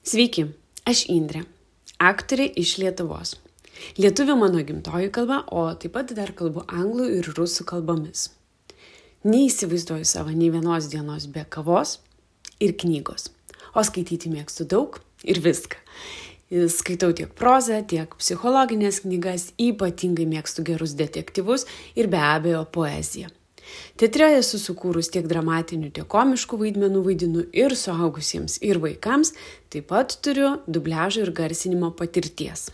Sveiki, aš Indrė, aktorė iš Lietuvos. Lietuvių mano gimtoji kalba, o taip pat dar kalbu anglų ir rusų kalbomis. Neįsivaizduoju savo nei vienos dienos be kavos ir knygos, o skaityti mėgstu daug ir viską. Skaitau tiek prozą, tiek psichologinės knygas, ypatingai mėgstu gerus detektyvus ir be abejo poeziją. Teatre esu sukūrus tiek dramatinių, tiek komiškų vaidmenų, vaidinu ir suaugusiems, ir vaikams, taip pat turiu dubliažo ir garsinimo patirties.